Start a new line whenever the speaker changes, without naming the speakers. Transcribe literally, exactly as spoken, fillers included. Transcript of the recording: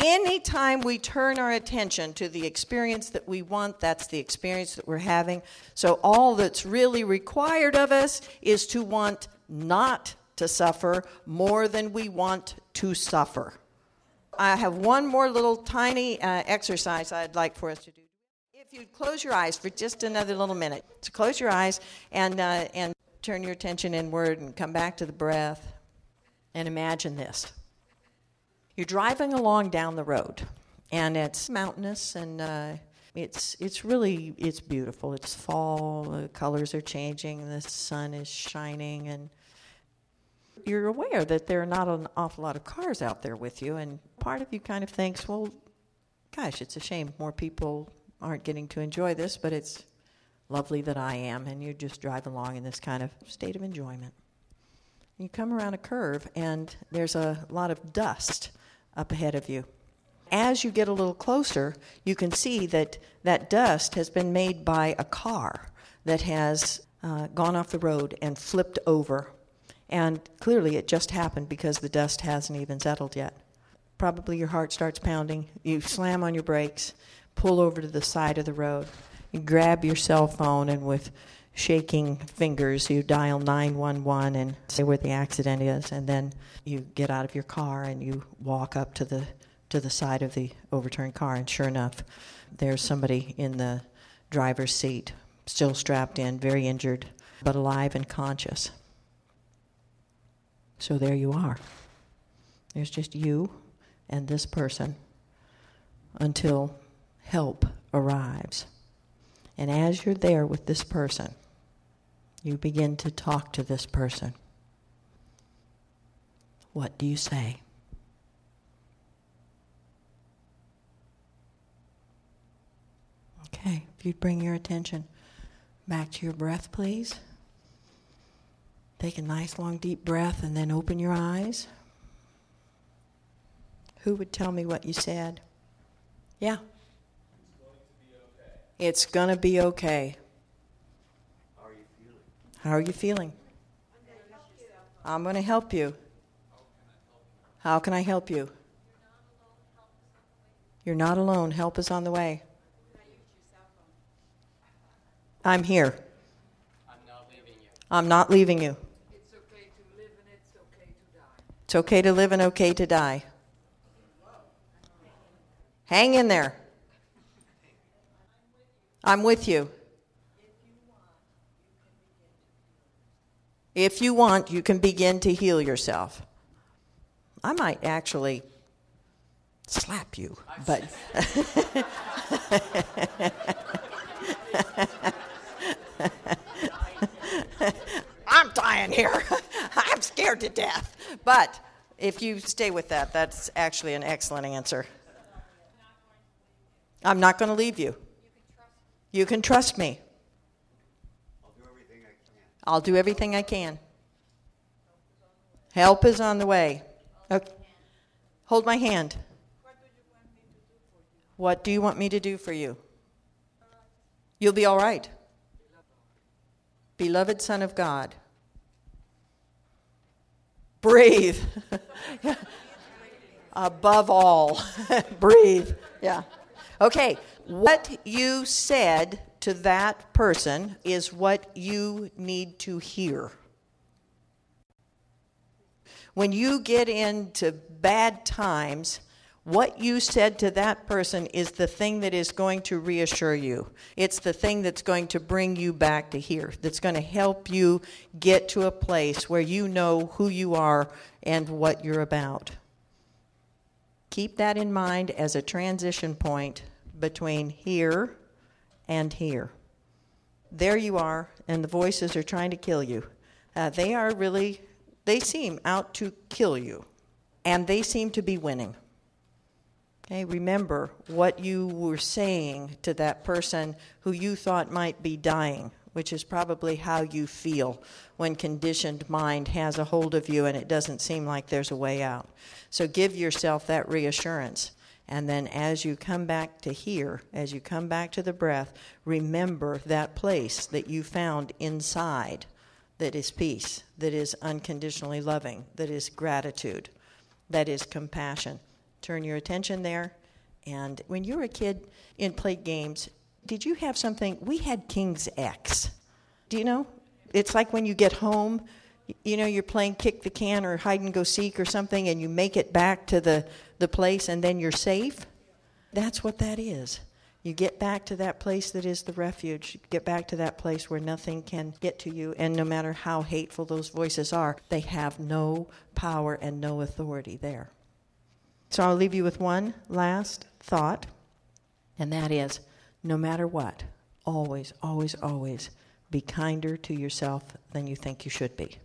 anytime we turn our attention to the experience that we want, that's the experience that we're having. So all that's really required of us is to want not to suffer more than we want to suffer. I have one more little tiny uh, exercise I'd like for us to do. If you'd close your eyes for just another little minute. So close your eyes and uh, and turn your attention inward and come back to the breath. And imagine this. You're driving along down the road, and it's mountainous, and uh, it's it's really, it's beautiful. It's fall, the colors are changing, the sun is shining, and you're aware that there are not an awful lot of cars out there with you, and part of you kind of thinks, well, gosh, it's a shame more people aren't getting to enjoy this, but it's lovely that I am, and you just drive along in this kind of state of enjoyment. You come around a curve, and there's a lot of dust up ahead of you. As you get a little closer, you can see that that dust has been made by a car that has uh, gone off the road and flipped over. And clearly it just happened because the dust hasn't even settled yet. Probably your heart starts pounding. You slam on your brakes, pull over to the side of the road. You grab your cell phone, and with shaking fingers, you dial nine one one and say where the accident is, and then you get out of your car and you walk up to the to the side of the overturned car, and sure enough, there's somebody in the driver's seat, still strapped in, very injured, but alive and conscious. So there you are. There's just you and this person until help arrives. And as you're there with this person, you begin to talk to this person. What do you say? Okay, if you'd bring your attention back to your breath, please. Take a nice long deep breath and then open your eyes. Who would tell me what you said? Yeah. It's going to be okay. How are you feeling? How are you feeling? I'm going to help you. How can I help you? You're not alone. Help is on the way. I'm here.
I'm not leaving you.
I'm not leaving you.
It's okay to live and it's okay to die.
It's okay to live and okay to die. Hang in there. I'm with you. If you want, you can begin to heal yourself. I might actually slap you, but I'm dying here. I'm scared to death. But if you stay with that, that's actually an excellent answer. I'm not going to leave you. You can trust me.
I'll do everything I can.
I'll do everything I can. Help is on the way. Okay. Hold my hand. What do you want me to do for you? You'll be all right. Beloved Son of God. Breathe. Above all, breathe. Yeah. Okay. What you said to that person is what you need to hear. When you get into bad times, what you said to that person is the thing that is going to reassure you. It's the thing that's going to bring you back to here, that's going to help you get to a place where you know who you are and what you're about. Keep that in mind as a transition point between here and here. There you are, and the voices are trying to kill you. Uh, they are really, they seem out to kill you, and they seem to be winning. Okay, remember what you were saying to that person who you thought might be dying, which is probably how you feel when conditioned mind has a hold of you and it doesn't seem like there's a way out. So give yourself that reassurance. And then as you come back to here, as you come back to the breath, remember that place that you found inside that is peace, that is unconditionally loving, that is gratitude, that is compassion. turn your attention there. And when you were a kid and played games, did you have something? We had King's X. Do you know? It's like when you get home, you know, you're playing kick the can or hide and go seek or something, and you make it back to the, the place and then you're safe. That's what that is. You get back to that place that is the refuge. You get back to that place where nothing can get to you, and no matter how hateful those voices are, they have no power and no authority there. So I'll leave you with one last thought, and that is, no matter what, always, always, always be kinder to yourself than you think you should be.